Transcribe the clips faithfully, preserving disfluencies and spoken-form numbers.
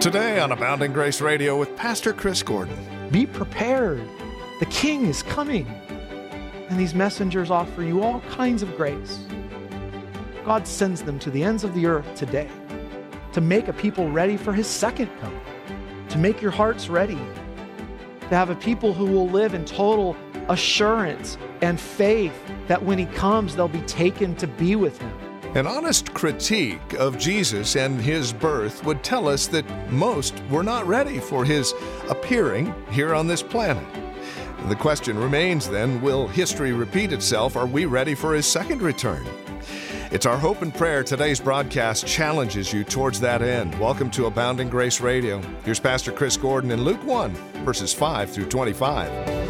Today on Abounding Grace Radio with Pastor Chris Gordon. Be prepared. The King is coming. And these messengers offer you all kinds of grace. God sends them to the ends of the earth today to make a people ready for his second coming, to make your hearts ready, to have a people who will live in total assurance and faith that when he comes, they'll be taken to be with him. An honest critique of Jesus and his birth would tell us that most were not ready for his appearing here on this planet. The question remains then, will history repeat itself? Are we ready for his second return? It's our hope and prayer today's broadcast challenges you towards that end. Welcome to Abounding Grace Radio. Here's Pastor Chris Gordon in Luke one, verses five through twenty-five.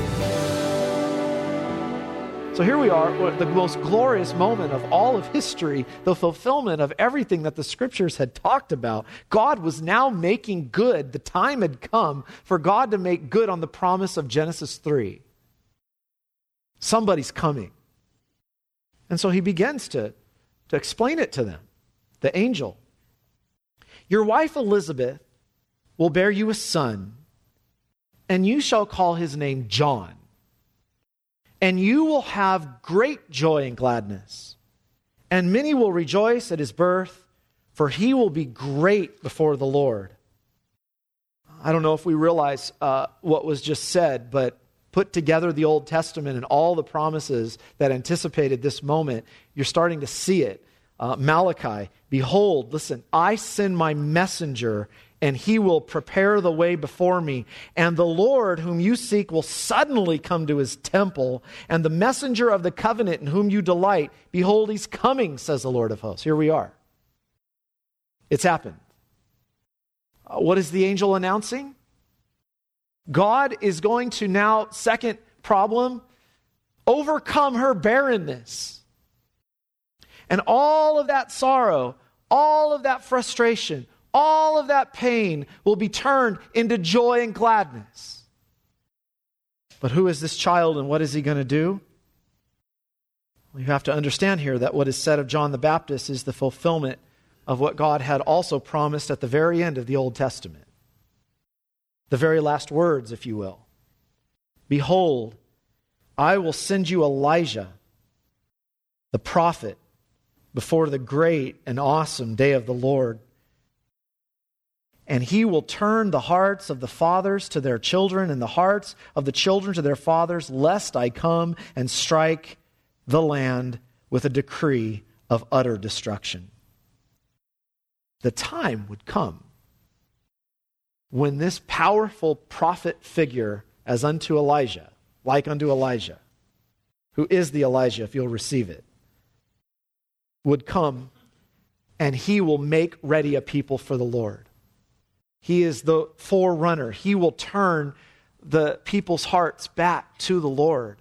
So here we are, the most glorious moment of all of history, the fulfillment of everything that the scriptures had talked about. God was now making good. The time had come for God to make good on the promise of Genesis three. Somebody's coming. And so he begins to, to explain it to them, the angel. Your wife Elizabeth will bear you a son, and you shall call his name John. And you will have great joy and gladness. And many will rejoice at his birth, for he will be great before the Lord. I don't know if we realize uh, what was just said, but put together the Old Testament and all the promises that anticipated this moment, you're starting to see it. Uh, Malachi, behold, listen, I send my messenger, and he will prepare the way before me. And the Lord whom you seek will suddenly come to his temple. And the messenger of the covenant in whom you delight, behold, he's coming, says the Lord of hosts. Here we are. It's happened. Uh, what is the angel announcing? God is going to now, second problem, overcome her barrenness. And all of that sorrow, all of that frustration, all of that pain will be turned into joy and gladness. But who is this child and what is he going to do? Well, you have to understand here that what is said of John the Baptist is the fulfillment of what God had also promised at the very end of the Old Testament. The very last words, if you will. Behold, I will send you Elijah, the prophet, before the great and awesome day of the Lord. And he will turn the hearts of the fathers to their children and the hearts of the children to their fathers, lest I come and strike the land with a decree of utter destruction. The time would come when this powerful prophet figure, as unto Elijah, like unto Elijah, who is the Elijah, if you'll receive it, would come, and he will make ready a people for the Lord. He is the forerunner. He will turn the people's hearts back to the Lord.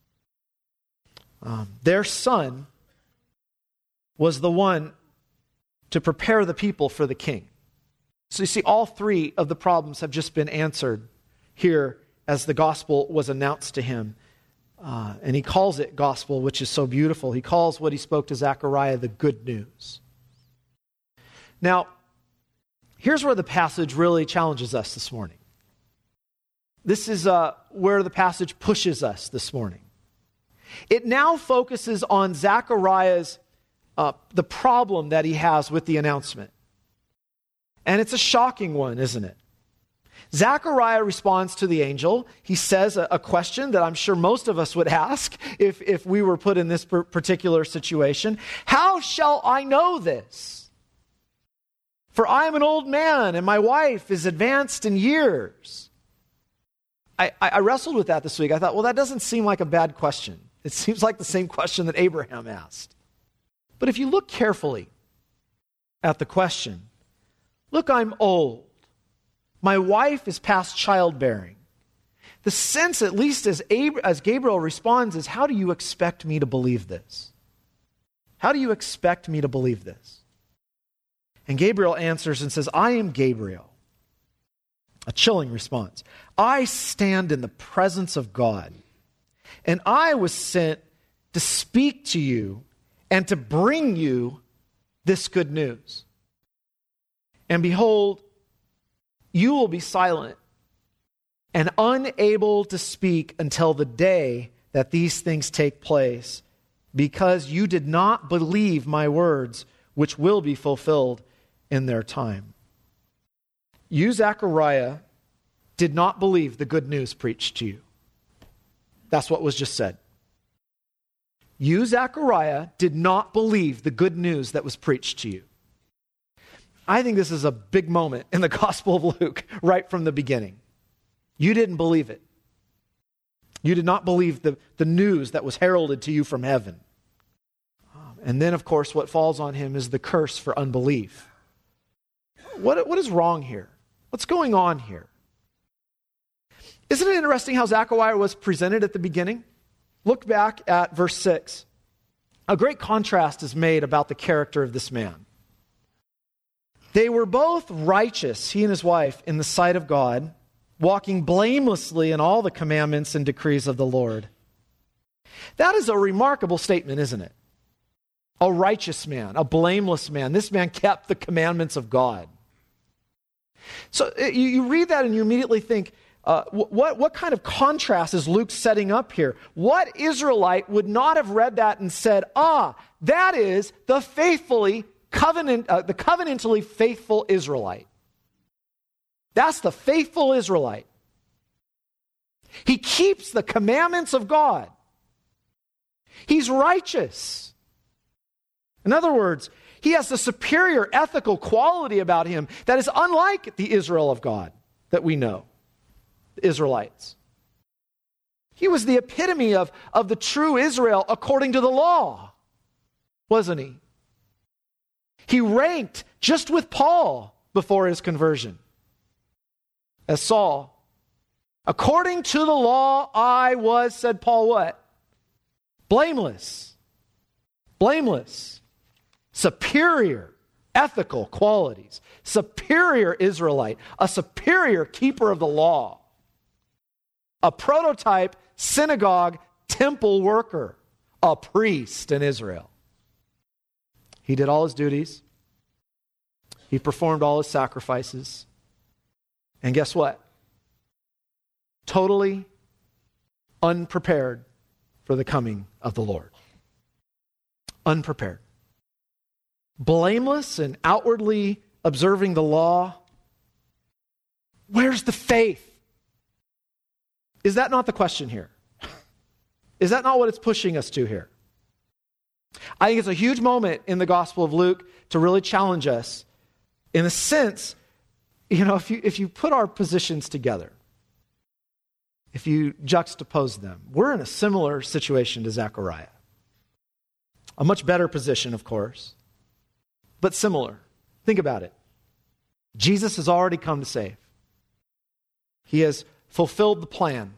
Um, their son was the one to prepare the people for the king. So you see, all three of the problems have just been answered here as the gospel was announced to him. Uh, and he calls it gospel, which is so beautiful. He calls what he spoke to Zechariah the good news. Now, here's where the passage really challenges us this morning. This is uh, where the passage pushes us this morning. It now focuses on Zechariah's, uh, the problem that he has with the announcement. And it's a shocking one, isn't it? Zechariah responds to the angel. He says a, a question that I'm sure most of us would ask if, if we were put in this per- particular situation. How shall I know this? For I am an old man and my wife is advanced in years. I, I, I wrestled with that this week. I thought, well, that doesn't seem like a bad question. It seems like the same question that Abraham asked. But if you look carefully at the question, look, I'm old. My wife is past childbearing. The sense, at least as, Ab- as Gabriel responds, is, how do you expect me to believe this? How do you expect me to believe this? And Gabriel answers and says, I am Gabriel. A chilling response. I stand in the presence of God, and I was sent to speak to you and to bring you this good news. And behold, you will be silent and unable to speak until the day that these things take place, because you did not believe my words, which will be fulfilled in their time. You, Zechariah, did not believe the good news preached to you. That's what was just said. You, Zechariah, did not believe the good news that was preached to you. I think this is a big moment in the Gospel of Luke, right from the beginning. You didn't believe it. You did not believe the, the news that was heralded to you from heaven. And then, of course, what falls on him is the curse for unbelief. What, what is wrong here? What's going on here? Isn't it interesting how Zechariah was presented at the beginning? Look back at verse six. A great contrast is made about the character of this man. They were both righteous, he and his wife, in the sight of God, walking blamelessly in all the commandments and decrees of the Lord. That is a remarkable statement, isn't it? A righteous man, a blameless man. This man kept the commandments of God. So you, you read that and you immediately think, uh, what, what kind of contrast is Luke setting up here? What Israelite would not have read that and said, ah, that is the faithfully covenant, uh, the covenantally faithful Israelite. That's the faithful Israelite. He keeps the commandments of God. He's righteous. In other words, he has a superior ethical quality about him that is unlike the Israel of God that we know, the Israelites. He was the epitome of, of the true Israel according to the law, wasn't he? He ranked just with Paul before his conversion as Saul. According to the law, I was, said Paul, what? Blameless. Blameless. Superior ethical qualities. Superior Israelite. A superior keeper of the law. A prototype synagogue temple worker. A priest in Israel. He did all his duties. He performed all his sacrifices. And guess what? Totally unprepared for the coming of the Lord. Unprepared. Blameless and outwardly observing the law. Where's the faith? Is that not the question here? Is that not what it's pushing us to here? I think it's a huge moment in the Gospel of Luke to really challenge us. In a sense, you know, if you if you put our positions together, if you juxtapose them, we're in a similar situation to Zechariah. A much better position, of course, but similar. Think about it. Jesus has already come to save. He has fulfilled the plan.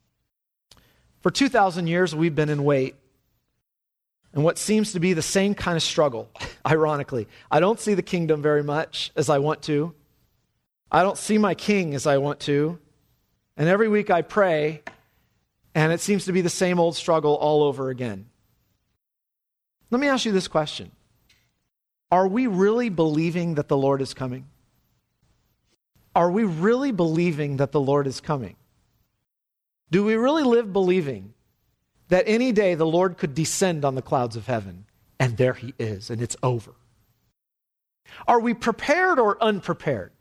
For two thousand years, we've been in wait. And what seems to be the same kind of struggle, ironically. I don't see the kingdom very much as I want to. I don't see my king as I want to. And every week I pray, and it seems to be the same old struggle all over again. Let me ask you this question. Are we really believing that the Lord is coming? Are we really believing that the Lord is coming? Do we really live believing that any day the Lord could descend on the clouds of heaven, and there he is, and it's over? Are we prepared or unprepared?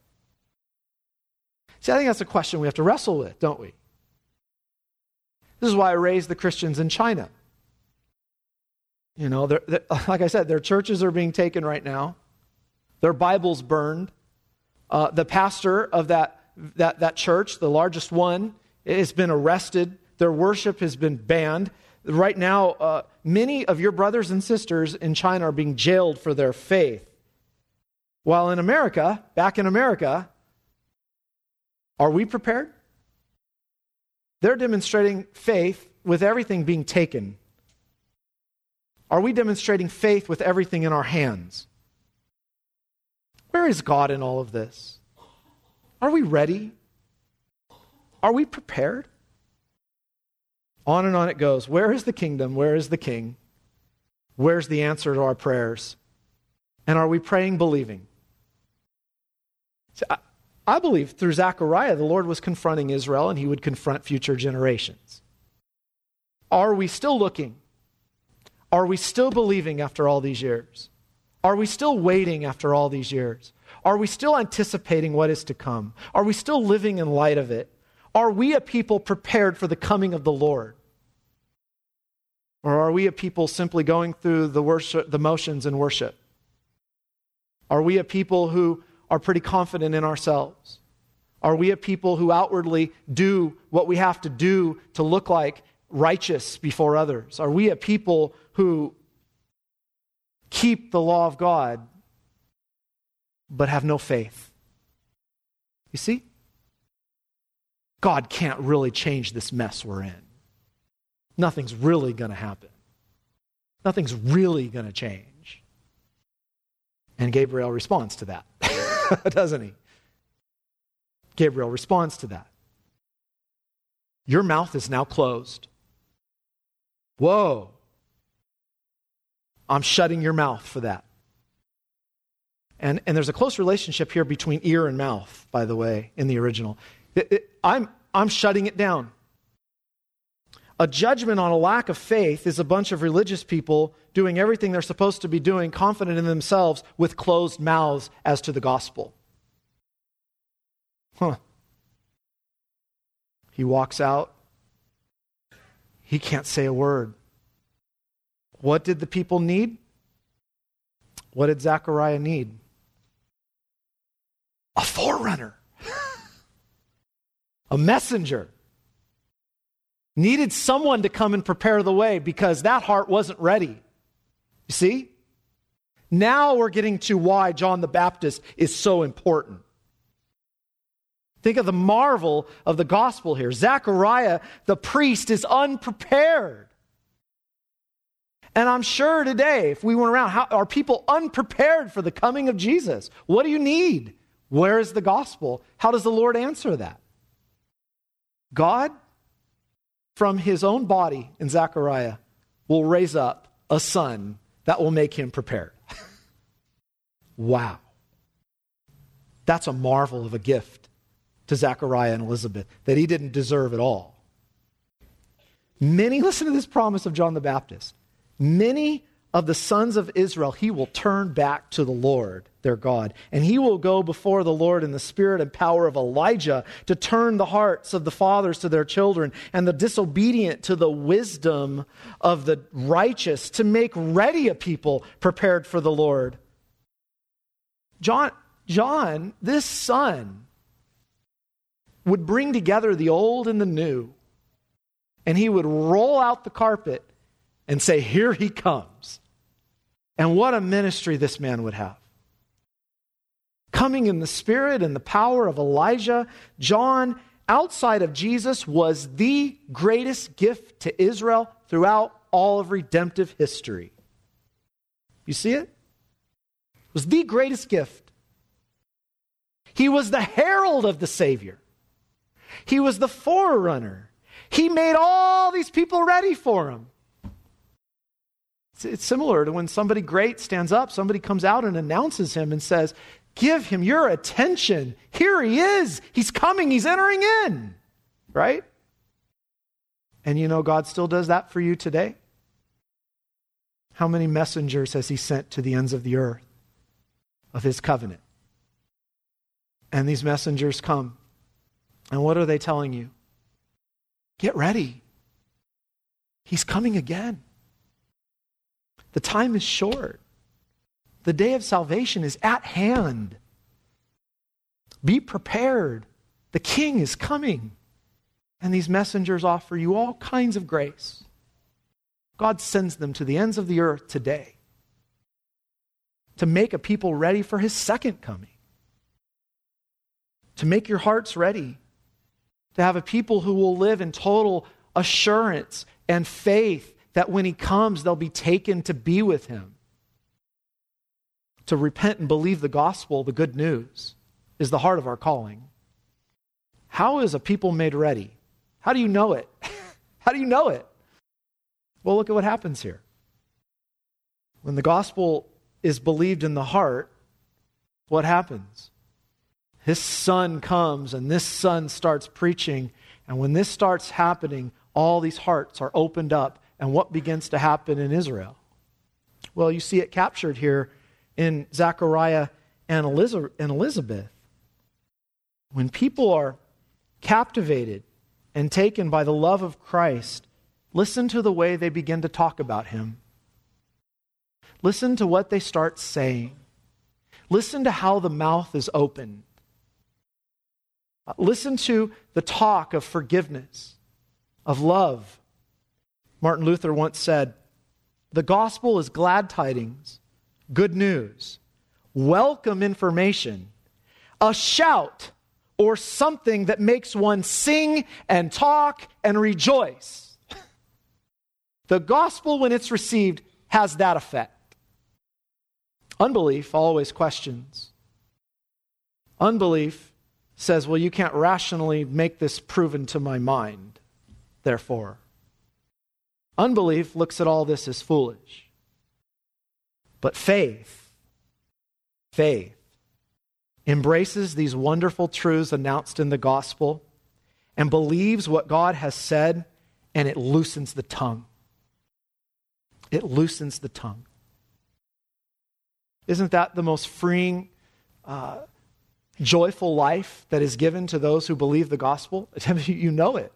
See, I think that's a question we have to wrestle with, don't we? This is why I raised the Christians in China. You know, they're, they're, like I said, their churches are being taken right now. Their Bibles burned. Uh, the pastor of that, that, that church, the largest one, has been arrested. Their worship has been banned. Right now, uh, many of your brothers and sisters in China are being jailed for their faith. While in America, back in America, are we prepared? They're demonstrating faith with everything being taken. Are we demonstrating faith with everything in our hands? Where is God in all of this? Are we ready? Are we prepared? On and on it goes. Where is the kingdom? Where is the king? Where's the answer to our prayers? And are we praying, believing? See, I, I believe through Zechariah, the Lord was confronting Israel and he would confront future generations. Are we still looking? Are we still believing after all these years? Are we still waiting after all these years? Are we still anticipating what is to come? Are we still living in light of it? Are we a people prepared for the coming of the Lord? Or are we a people simply going through the worship, the motions in worship? Are we a people who are pretty confident in ourselves? Are we a people who outwardly do what we have to do to look like righteous before others? Are we a people who keep the law of God but have no faith? You see? God can't really change this mess we're in. Nothing's really going to happen. Nothing's really going to change. And Gabriel responds to that, doesn't he? Gabriel responds to that. Your mouth is now closed. Whoa. I'm shutting your mouth for that. And, and there's a close relationship here between ear and mouth, by the way, in the original. It, it, I'm, I'm shutting it down. A judgment on a lack of faith is a bunch of religious people doing everything they're supposed to be doing, confident in themselves, with closed mouths as to the gospel. Huh. He walks out. He can't say a word. What did the people need? What did Zechariah need? A forerunner. A messenger. Needed someone to come and prepare the way because that heart wasn't ready. You see? Now we're getting to why John the Baptist is so important. Think of the marvel of the gospel here. Zechariah, the priest, is unprepared. And I'm sure today, if we went around, how, are people unprepared for the coming of Jesus? What do you need? Where is the gospel? How does the Lord answer that? God, from his own body in Zechariah, will raise up a son that will make him prepared. Wow. That's a marvel of a gift to Zechariah and Elizabeth that he didn't deserve at all. Many, listen to this promise of John the Baptist. Many of the sons of Israel, he will turn back to the Lord, their God. And he will go before the Lord in the spirit and power of Elijah to turn the hearts of the fathers to their children and the disobedient to the wisdom of the righteous, to make ready a people prepared for the Lord. John, John, this son, would bring together the old and the new, and he would roll out the carpet and say, here he comes. And what a ministry this man would have. Coming in the spirit and the power of Elijah, John, outside of Jesus, was the greatest gift to Israel throughout all of redemptive history. You see it? It was the greatest gift. He was the herald of the Savior. He was the forerunner. He made all these people ready for him. It's similar to when somebody great stands up, somebody comes out and announces him and says, give him your attention. Here he is. He's coming. He's entering in. Right? And you know God still does that for you today? How many messengers has he sent to the ends of the earth of his covenant? And these messengers come. And what are they telling you? Get ready. He's coming again. The time is short. The day of salvation is at hand. Be prepared. The King is coming. And these messengers offer you all kinds of grace. God sends them to the ends of the earth today to make a people ready for his second coming. To make your hearts ready. To have a people who will live in total assurance and faith that when he comes, they'll be taken to be with him. To repent and believe the gospel, the good news, is the heart of our calling. How is a people made ready? How do you know it? How do you know it? Well, look at what happens here. When the gospel is believed in the heart, what happens? His son comes and this son starts preaching. And when this starts happening, all these hearts are opened up. And what begins to happen in Israel? Well, you see it captured here in Zechariah and Elizabeth. When people are captivated and taken by the love of Christ, listen to the way they begin to talk about him. Listen to what they start saying. Listen to how the mouth is opened. Listen to the talk of forgiveness, of love. Martin Luther once said, "The gospel is glad tidings, good news, welcome information, a shout or something that makes one sing and talk and rejoice." The gospel, when it's received, has that effect. Unbelief always questions. Unbelief says, well, you can't rationally make this proven to my mind, therefore. Unbelief looks at all this as foolish. But faith, faith, embraces these wonderful truths announced in the gospel and believes what God has said, and it loosens the tongue. It loosens the tongue. Isn't that the most freeing, uh, joyful life that is given to those who believe the gospel? You know it.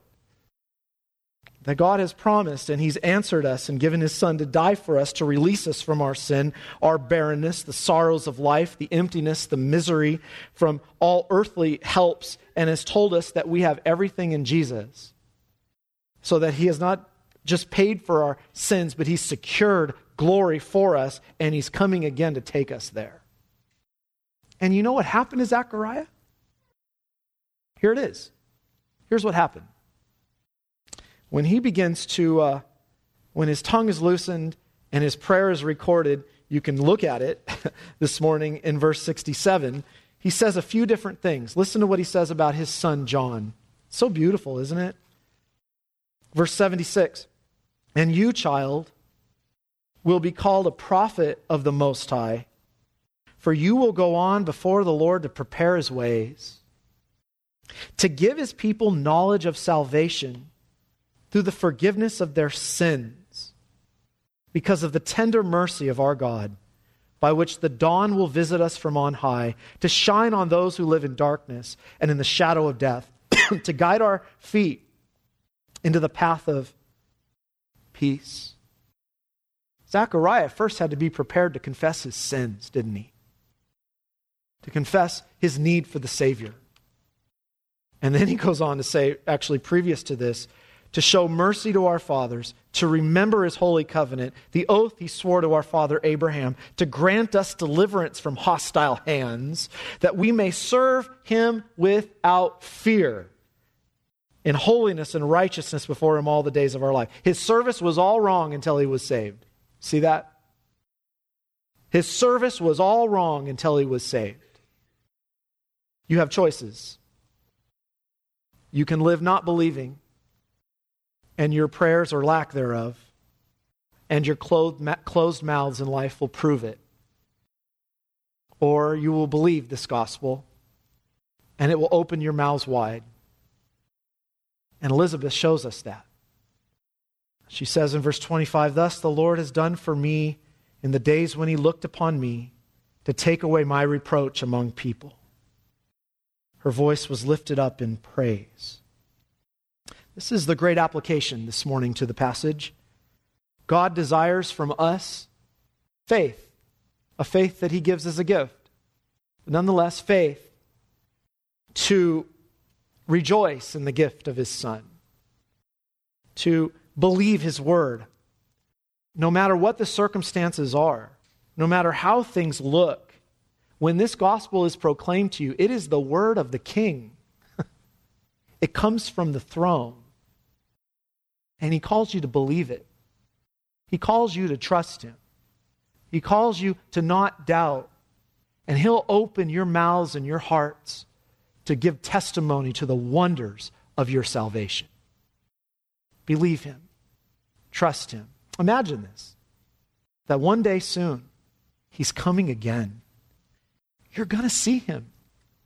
That God has promised and he's answered us and given his son to die for us, to release us from our sin, our barrenness, the sorrows of life, the emptiness, the misery from all earthly helps, and has told us that we have everything in Jesus. So that he has not just paid for our sins, but he's secured glory for us, and he's coming again to take us there. And you know what happened to Zechariah? Here it is. Here's what happened. When he begins to, uh, when his tongue is loosened and his prayer is recorded, you can look at it this morning in verse sixty-seven. He says a few different things. Listen to what he says about his son John. So beautiful, isn't it? Verse seventy-six. "And you, child, will be called a prophet of the Most High, for you will go on before the Lord to prepare his ways, to give his people knowledge of salvation through the forgiveness of their sins, because of the tender mercy of our God, by which the dawn will visit us from on high, to shine on those who live in darkness and in the shadow of death, to guide our feet into the path of peace." Zechariah first had to be prepared to confess his sins, didn't he? To confess his need for the Savior. And then he goes on to say, actually previous to this, to show mercy to our fathers, to remember his holy covenant, the oath he swore to our father Abraham, to grant us deliverance from hostile hands, that we may serve him without fear, in holiness and righteousness before him all the days of our life. His service was all wrong until he was saved. See that? His service was all wrong until he was saved. You have choices. You can live not believing, and your prayers or lack thereof, and your closed, closed mouths in life will prove it. Or you will believe this gospel, and it will open your mouths wide. And Elizabeth shows us that. She says in verse twenty-five, "Thus the Lord has done for me in the days when he looked upon me to take away my reproach among people." Her voice was lifted up in praise. This is the great application this morning to the passage. God desires from us faith, a faith that he gives as a gift. But nonetheless, faith to rejoice in the gift of his Son, to believe his word, no matter what the circumstances are, no matter how things look. When this gospel is proclaimed to you, it is the word of the King. It comes from the throne. And he calls you to believe it. He calls you to trust him. He calls you to not doubt. And he'll open your mouths and your hearts to give testimony to the wonders of your salvation. Believe him. Trust him. Imagine this, that one day soon, he's coming again. You're going to see him.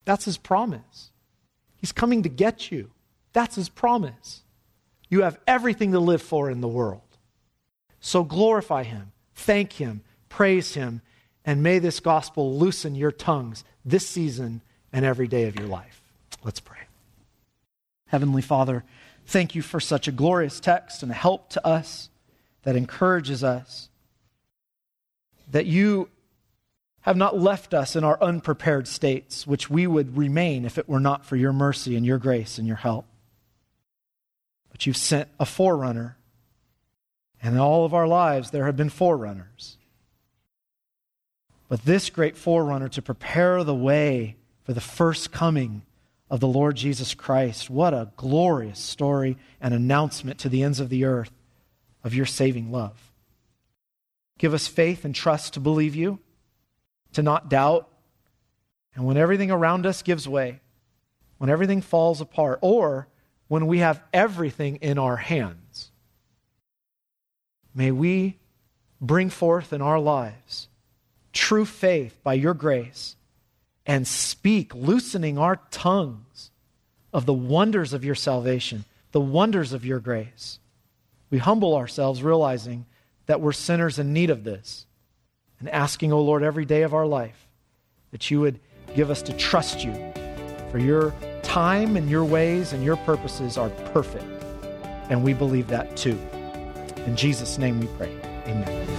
That's his promise. He's coming to get you. That's his promise. You have everything to live for in the world. So glorify him, thank him, praise him, and may this gospel loosen your tongues this season and every day of your life. Let's pray. Heavenly Father, thank you for such a glorious text and a help to us that encourages us, that you have not left us in our unprepared states, which we would remain if it were not for your mercy and your grace and your help. But you've sent a forerunner, and in all of our lives there have been forerunners. But this great forerunner to prepare the way for the first coming of the Lord Jesus Christ, what a glorious story and announcement to the ends of the earth of your saving love. Give us faith and trust to believe you, to not doubt, and when everything around us gives way, when everything falls apart, or when we have everything in our hands, may we bring forth in our lives true faith by your grace and speak, loosening our tongues of the wonders of your salvation, the wonders of your grace. We humble ourselves, realizing that we're sinners in need of this, and asking, O Lord, every day of our life that you would give us to trust you, for your time and your ways and your purposes are perfect. And we believe that too. In Jesus' name we pray. Amen.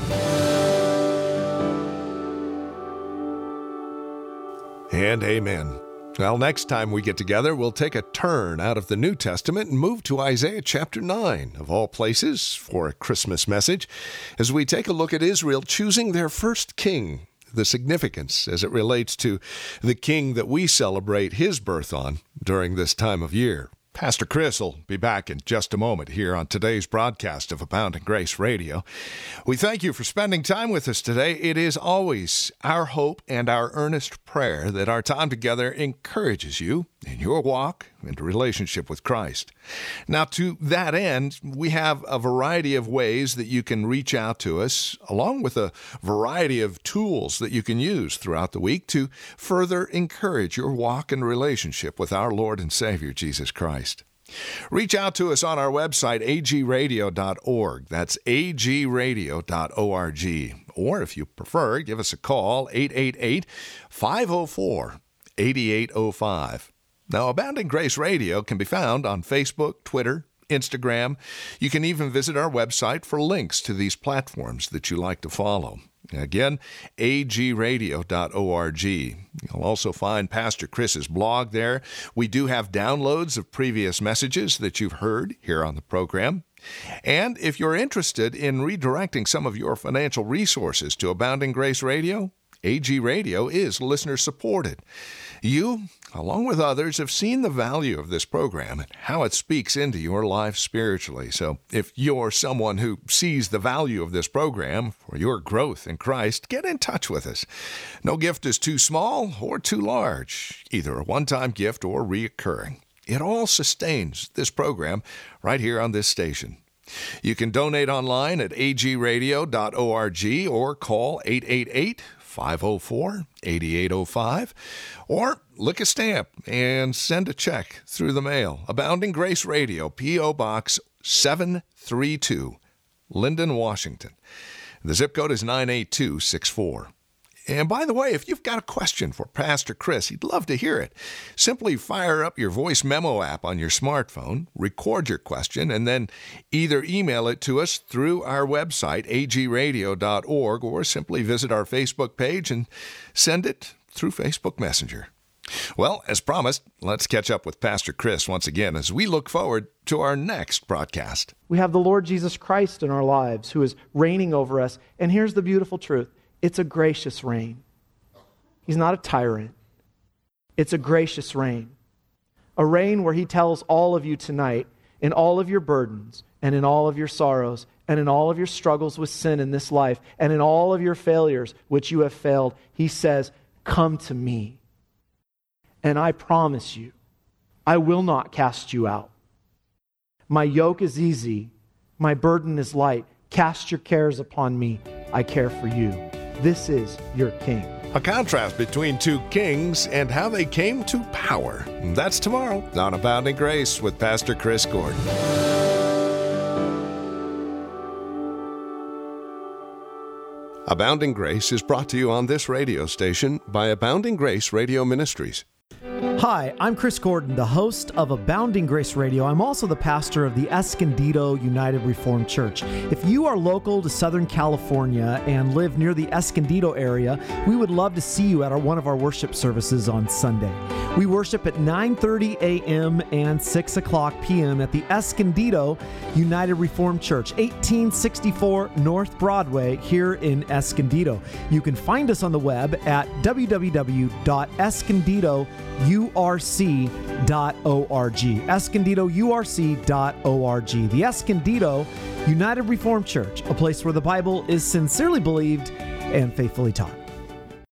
And amen. Well, next time we get together, we'll take a turn out of the New Testament and move to Isaiah chapter nine, of all places, for a Christmas message, as we take a look at Israel choosing their first king, the significance as it relates to the king that we celebrate his birth on during this time of year. Pastor Chris will be back in just a moment here on today's broadcast of Abounding Grace Radio. We thank you for spending time with us today. It is always our hope and our earnest prayer that our time together encourages you in your walk and relationship with Christ. Now, to that end, we have a variety of ways that you can reach out to us, along with a variety of tools that you can use throughout the week to further encourage your walk and relationship with our Lord and Savior, Jesus Christ. Reach out to us on our website, a g radio dot org. That's a g radio dot org. Or if you prefer, give us a call, eight eight eight, five oh four, eight eight oh five. Now, Abounding Grace Radio can be found on Facebook, Twitter, Instagram. You can even visit our website for links to these platforms that you like to follow. Again, a g radio dot org. You'll also find Pastor Chris's blog there. We do have downloads of previous messages that you've heard here on the program. And if you're interested in redirecting some of your financial resources to Abounding Grace Radio, A G Radio is listener-supported. You, along with others, have seen the value of this program and how it speaks into your life spiritually. So if you're someone who sees the value of this program for your growth in Christ, get in touch with us. No gift is too small or too large, either a one-time gift or reoccurring. It all sustains this program right here on this station. You can donate online at a g radio dot org or call eight eight eight, five oh four, eight eight oh five, or lick a stamp and send a check through the mail. Abounding Grace Radio, P O. Box seven three two, Linden, Washington. The zip code is nine eight two six four. And by the way, if you've got a question for Pastor Chris, he'd love to hear it. Simply fire up your voice memo app on your smartphone, record your question, and then either email it to us through our website, a g radio dot org, or simply visit our Facebook page and send it through Facebook Messenger. Well, as promised, let's catch up with Pastor Chris once again as we look forward to our next broadcast. We have the Lord Jesus Christ in our lives who is reigning over us. And here's the beautiful truth. It's a gracious reign. He's not a tyrant. It's a gracious reign. A reign where he tells all of you tonight, in all of your burdens and in all of your sorrows and in all of your struggles with sin in this life and in all of your failures which you have failed, he says, come to me. And I promise you, I will not cast you out. My yoke is easy. My burden is light. Cast your cares upon me. I care for you. This is your King. A contrast between two kings and how they came to power. That's tomorrow on Abounding Grace with Pastor Chris Gordon. Abounding Grace is brought to you on this radio station by Abounding Grace Radio Ministries. Hi, I'm Chris Gordon, the host of Abounding Grace Radio. I'm also the pastor of the Escondido United Reformed Church. If you are local to Southern California and live near the Escondido area, we would love to see you at our, one of our worship services on Sunday. We worship at nine thirty a.m. and six o'clock p.m. at the Escondido United Reformed Church, eighteen sixty-four North Broadway here in Escondido. You can find us on the web at w w w dot escondido u r c dot org. escondido u r c dot org. The Escondido United Reformed Church, a place where the Bible is sincerely believed and faithfully taught.